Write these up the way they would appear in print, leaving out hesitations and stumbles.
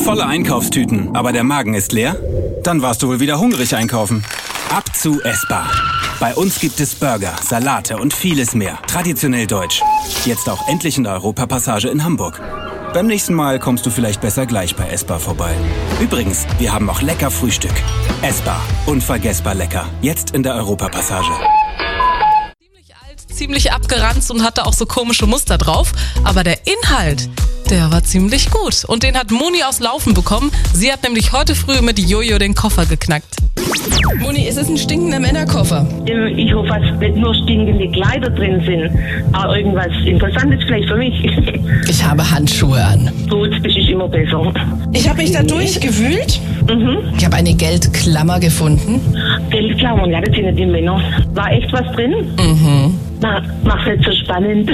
Volle Einkaufstüten, aber der Magen ist leer? Dann warst du wohl wieder hungrig einkaufen. Ab zu Esbar. Bei uns gibt es Burger, Salate und vieles mehr. Traditionell deutsch. Jetzt auch endlich in der Europapassage in Hamburg. Beim nächsten Mal kommst du vielleicht besser gleich bei Esbar vorbei. Übrigens, wir haben auch lecker Frühstück. Esbar. Unvergessbar lecker. Jetzt in der Europapassage. Ziemlich abgeranzt und hatte auch so komische Muster drauf. Aber der Inhalt, der war ziemlich gut. Und den hat Moni aus Laufen bekommen. Sie hat nämlich heute früh mit Jojo den Koffer geknackt. Moni, ist es ein stinkender Männerkoffer? Ich hoffe, dass nicht nur stinkende Kleider drin sind, aber irgendwas Interessantes vielleicht für mich. Ich habe Handschuhe an. Gut, das ist immer besser. Ich habe mich da durchgewühlt. Ich habe eine Geldklammer gefunden. Geldklammern, ja, das sind ja die Männer. War echt was drin? Mach's nicht so spannend.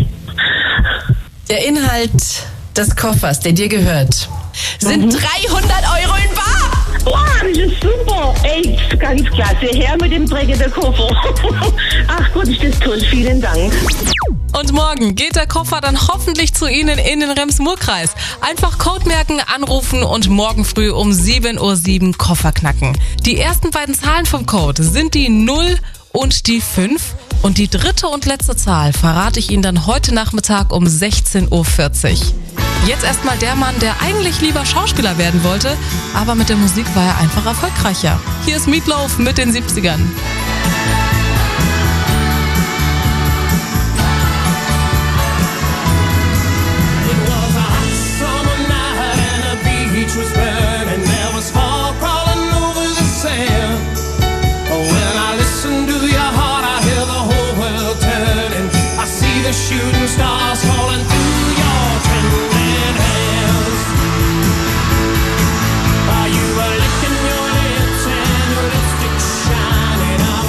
Der Inhalt des Koffers, der dir gehört, sind 300 € in bar. Wow, das ist super. Ey, ganz klasse. Her mit dem dreckigen Koffer. Ach Gott, ist das toll. Vielen Dank. Und morgen geht der Koffer dann hoffentlich zu Ihnen in den Rems-Murr-Kreis. Einfach Code merken, anrufen und morgen früh um 7:07 Uhr Koffer knacken. Die ersten beiden Zahlen vom Code sind die 0 und die 5. Und die dritte und letzte Zahl verrate ich Ihnen dann heute Nachmittag um 16:40 Uhr. Jetzt erstmal der Mann, der eigentlich lieber Schauspieler werden wollte, aber mit der Musik war er einfach erfolgreicher. Hier ist Meatloaf mit den 70ern. Shooting stars falling through your trembling hands. While you were licking your lips and your lipstick shining, I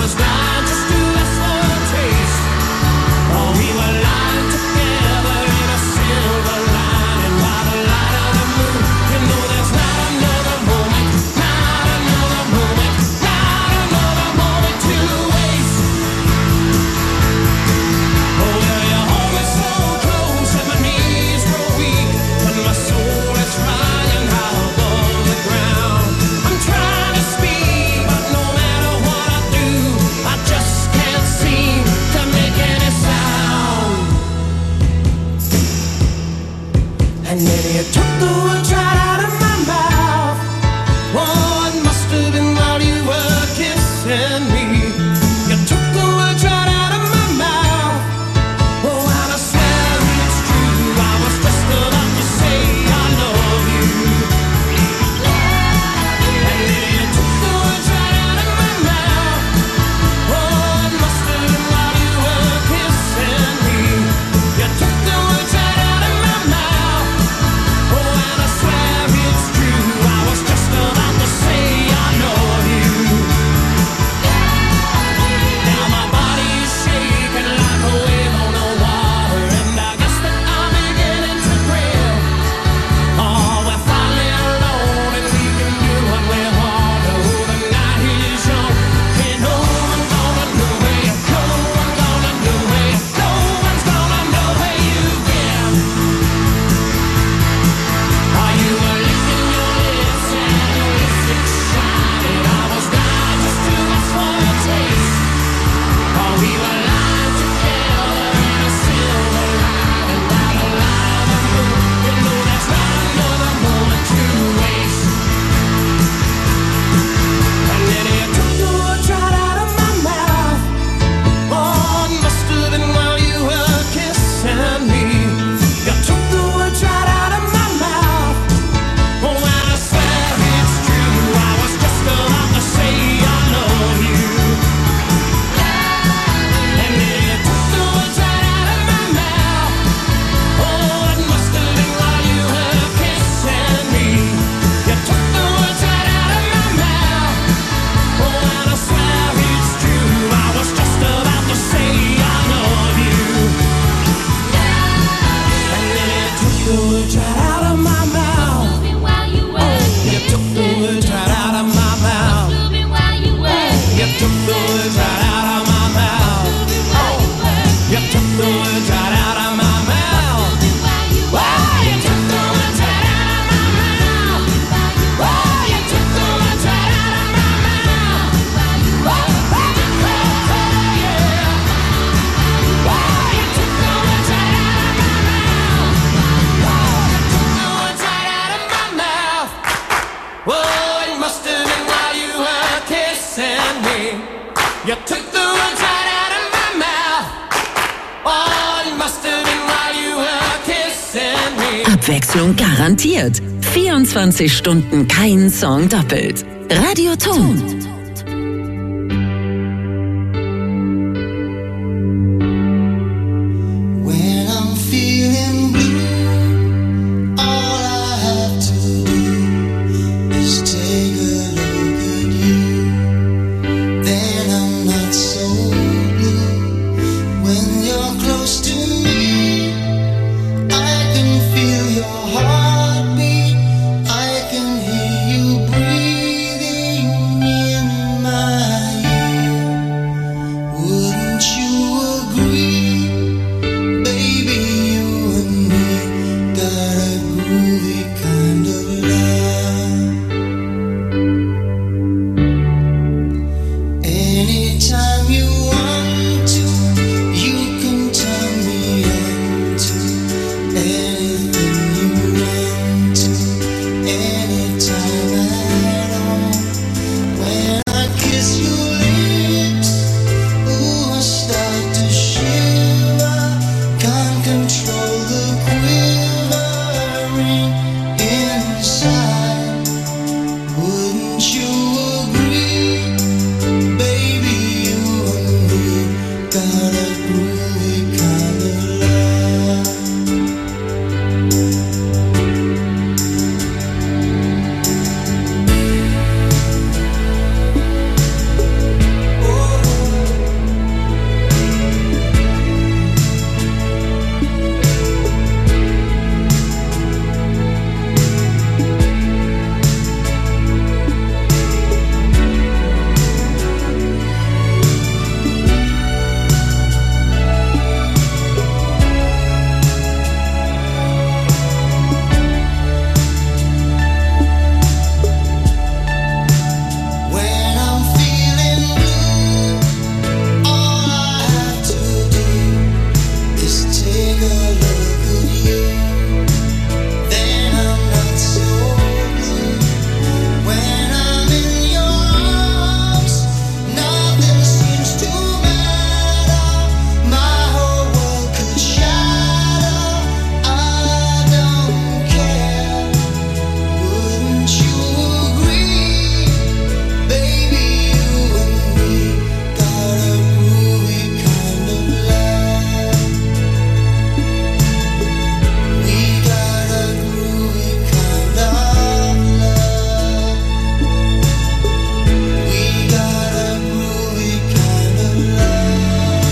You took the words right out of my mouth. Oh, you must have been while you were kissing me. Abwechslung garantiert. 24 Stunden kein Song doppelt. Radio Ton. When I'm feeling blue, all I have to do is take a look at you. Then I'm not so blue. When you're close to me, I can feel your heartbeat. I can hear you breathing in my ear. Wouldn't you agree? Baby, you and me got a groovy kind of love. Anytime you want to, you can turn me on to anything you want to, anytime at all. When I kiss your lips, ooh, I start to shiver. Can't control the quivering inside. Wouldn't you agree? Baby, you and me got a groovy kind of love. When I'm feeling blue, all I have to do is take a look at you. Then I'm not so blue. When I'm in your arms, nothing seems to matter. My whole world could shatter. I don't care. Wouldn't you agree? Baby, you and me got a groovy kind of love. We got a groovy kind of love. We got a groovy kind of love.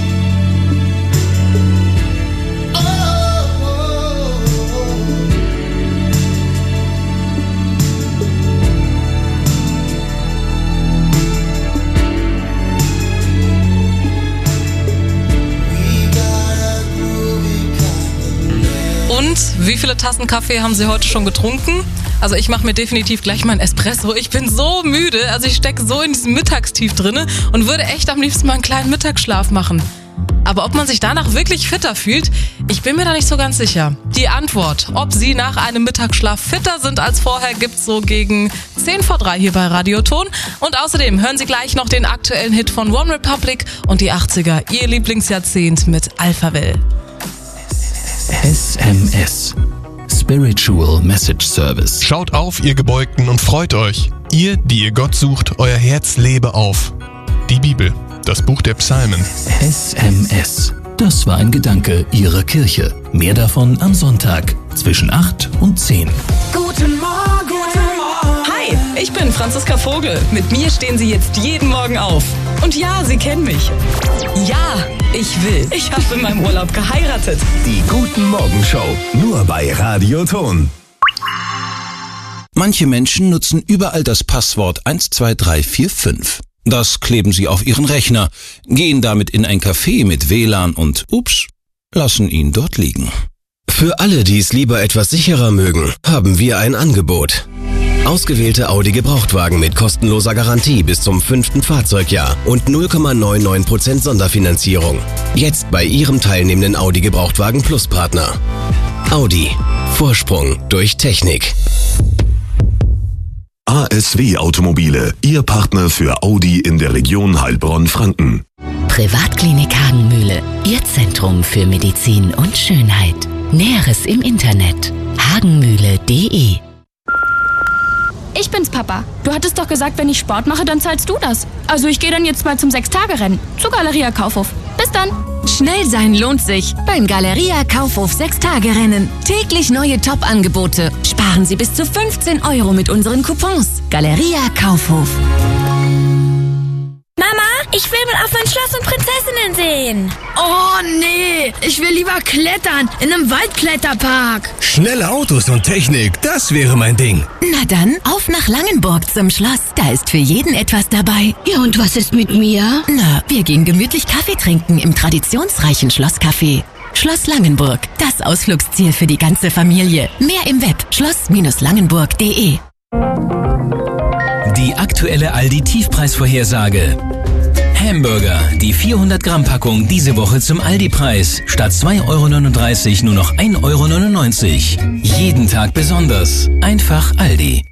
We got a groovy kind of love. Und wie viele Tassen Kaffee haben Sie heute schon getrunken? Also ich mache mir definitiv gleich mal einen Espresso. Ich bin so müde, also ich stecke so in diesem Mittagstief drinne und würde echt am liebsten mal einen kleinen Mittagsschlaf machen. Aber ob man sich danach wirklich fitter fühlt, ich bin mir da nicht so ganz sicher. Die Antwort, ob Sie nach einem Mittagsschlaf fitter sind als vorher, gibt's so gegen 10 vor 3 hier bei Radio Ton. Und außerdem hören Sie gleich noch den aktuellen Hit von One Republic und die 80er, Ihr Lieblingsjahrzehnt mit Alphaville. SMS. Spiritual Message Service. Schaut auf, ihr Gebeugten, und freut euch. Ihr, die ihr Gott sucht, euer Herz lebe auf. Die Bibel, das Buch der Psalmen. SMS. Das war ein Gedanke Ihrer Kirche. Mehr davon am Sonntag zwischen 8 und 10. Guten Morgen. Guten Morgen. Hi, ich bin Franziska Vogel. Mit mir stehen Sie jetzt jeden Morgen auf. Und ja, Sie kennen mich. Ja, ich will. Ich habe in meinem Urlaub geheiratet. Die Guten Morgen Show, nur bei Radio Ton. Manche Menschen nutzen überall das Passwort 12345. Das kleben sie auf ihren Rechner, gehen damit in ein Café mit WLAN und ups, lassen ihn dort liegen. Für alle, die es lieber etwas sicherer mögen, haben wir ein Angebot. Ausgewählte Audi Gebrauchtwagen mit kostenloser Garantie bis zum 5. Fahrzeugjahr und 0,99% Sonderfinanzierung. Jetzt bei Ihrem teilnehmenden Audi Gebrauchtwagen Plus Partner. Audi. Vorsprung durch Technik. ASW Automobile, Ihr Partner für Audi in der Region Heilbronn-Franken. Privatklinik Hagenmühle, Ihr Zentrum für Medizin und Schönheit. Näheres im Internet: hagenmühle.de. Ich bin's, Papa. Du hattest doch gesagt, wenn ich Sport mache, dann zahlst du das. Also ich gehe dann jetzt mal zum 6-Tage-Rennen. Zur Galeria Kaufhof. Bis dann. Schnell sein lohnt sich beim Galeria Kaufhof 6-Tage-Rennen. Täglich neue Top-Angebote. Sparen Sie bis zu 15 € mit unseren Coupons. Galeria Kaufhof. Mama, ich will mal auf mein Schloss und Prinzessinnen sehen. Oh nee, ich will lieber klettern in einem Waldkletterpark. Schnelle Autos und Technik, das wäre mein Ding. Na dann, auf nach Langenburg zum Schloss. Da ist für jeden etwas dabei. Ja, und was ist mit mir? Na, wir gehen gemütlich Kaffee trinken im traditionsreichen Schlosscafé. Schloss Langenburg, das Ausflugsziel für die ganze Familie. Mehr im Web, schloss-langenburg.de. Die aktuelle Aldi-Tiefpreisvorhersage. Hamburger, die 400-Gramm-Packung diese Woche zum Aldi-Preis. Statt 2,39 € nur noch 1,99 €. Jeden Tag besonders. Einfach Aldi.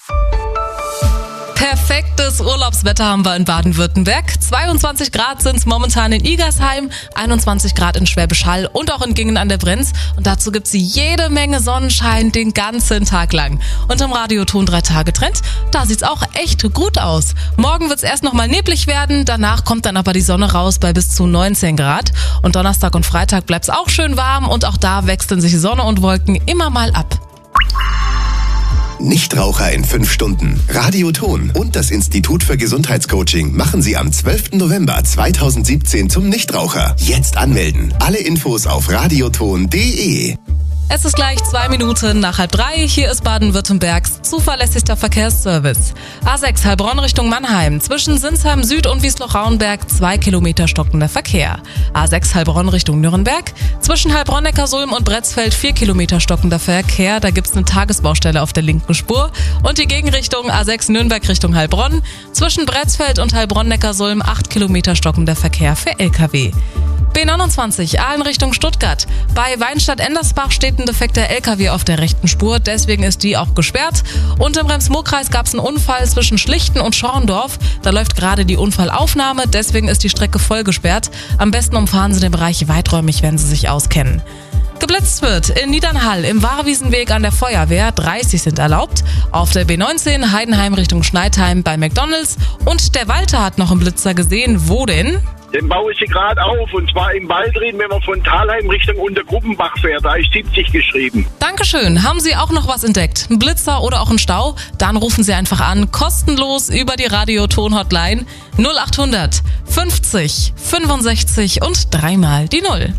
Perfektes Urlaubswetter haben wir in Baden-Württemberg. 22 Grad sind es momentan in Igersheim, 21 Grad in Schwäbisch Hall und auch in Gingen an der Brenz. Und dazu gibt's jede Menge Sonnenschein den ganzen Tag lang. Und im Radioton 3-Tage-Trend, da sieht's auch echt gut aus. Morgen wird's erst nochmal neblig werden, danach kommt dann aber die Sonne raus bei bis zu 19 Grad. Und Donnerstag und Freitag bleibt's auch schön warm und auch da wechseln sich Sonne und Wolken immer mal ab. Nichtraucher in 5 Stunden. Radioton und das Institut für Gesundheitscoaching machen Sie am 12. November 2017 zum Nichtraucher. Jetzt anmelden. Alle Infos auf radioton.de. Es ist gleich 2 Minuten nach 2:30. Hier ist Baden-Württembergs zuverlässigster Verkehrsservice. A6 Heilbronn Richtung Mannheim. Zwischen Sinsheim Süd und Wiesloch-Rauenberg 2 Kilometer stockender Verkehr. A6 Heilbronn Richtung Nürnberg. Zwischen Heilbronn-Neckarsulm und Bretzfeld 4 Kilometer stockender Verkehr. Da gibt's eine Tagesbaustelle auf der linken Spur. Und die Gegenrichtung A6 Nürnberg Richtung Heilbronn. Zwischen Bretzfeld und Heilbronn-Neckarsulm 8 Kilometer stockender Verkehr für LKW. B29 Aalen Richtung Stuttgart. Bei Weinstadt-Endersbach steht ein defekter LKW auf der rechten Spur, deswegen ist die auch gesperrt. Und im Rems-Murr-Kreis gab es einen Unfall zwischen Schlichten und Schorndorf. Da läuft gerade die Unfallaufnahme, deswegen ist die Strecke voll gesperrt. Am besten umfahren Sie den Bereich weiträumig, wenn Sie sich auskennen. Geblitzt wird in Niedernhall im Warwiesenweg an der Feuerwehr, 30 sind erlaubt. Auf der B19 Heidenheim Richtung Schneidheim bei McDonalds. Und der Walter hat noch einen Blitzer gesehen. Wo denn? Den baue ich gerade auf, und zwar im Waldrin, wenn man von Thalheim Richtung Untergruppenbach fährt. Da ist 70 geschrieben. Dankeschön. Haben Sie auch noch was entdeckt? Ein Blitzer oder auch ein Stau? Dann rufen Sie einfach an, kostenlos über die Radioton-Hotline 0800 50 65 und 3 mal die 0.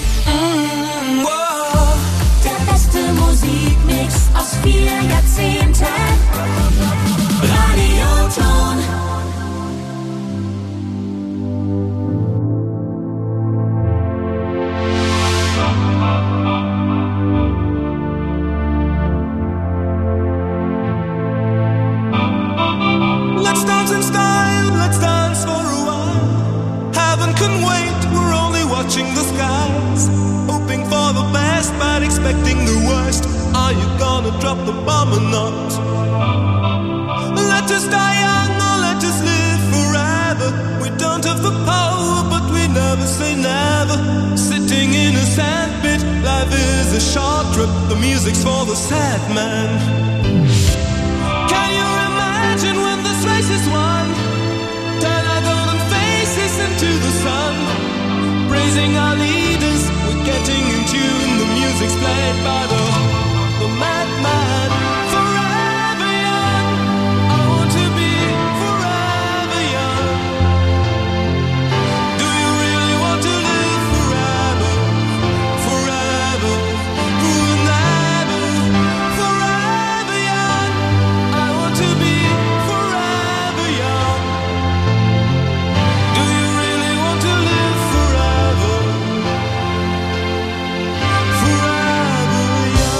Der beste Musikmix aus 4 Jahrzehnten. Radioton. Let's dance in style, let's dance for a while. Heaven can wait, we're only watching the skies. Hoping for the best, but expecting the worst. Are you gonna drop the bomb or not? Let us die young or let us live forever. We don't have the power, but we never say never. Sitting in a sandpit, life is a short trip. The music's for the sad man. Can you imagine when this race is won? Turn our golden faces into the sun. Praising our leaders, we're getting in tune. The music's played by the madman. Forever young, I want to be forever young. Do you really want to live forever? Forever, forever, forever young. I want to be forever young. Do you really want to live forever? Forever young.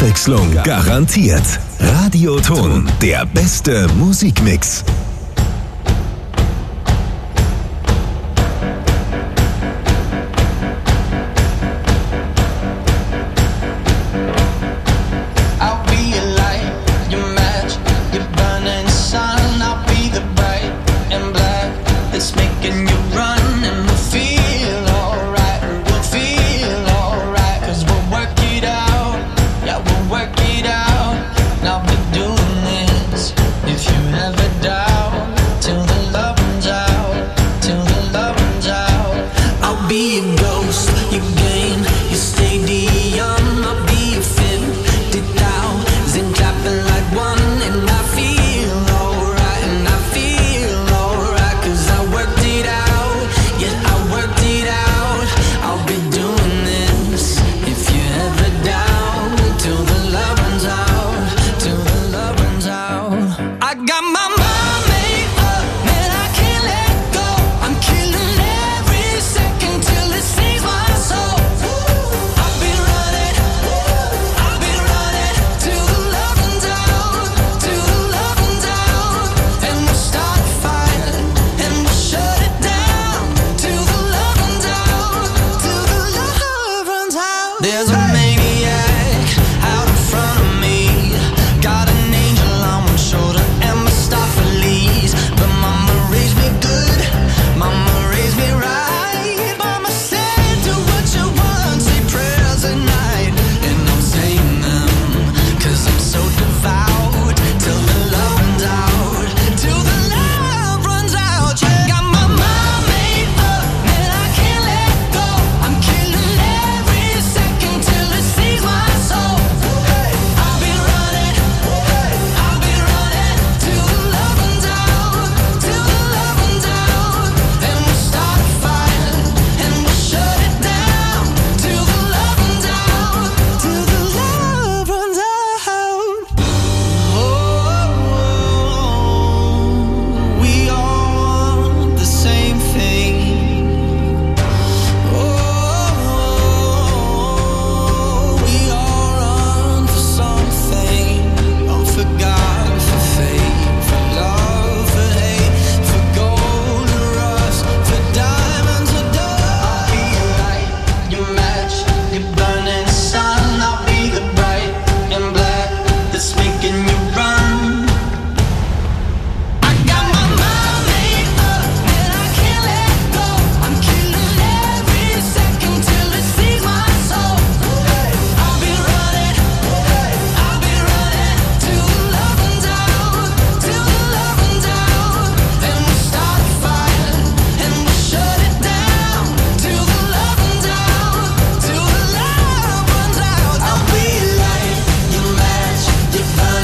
Abwechslung garantiert. Radioton, der beste Musikmix.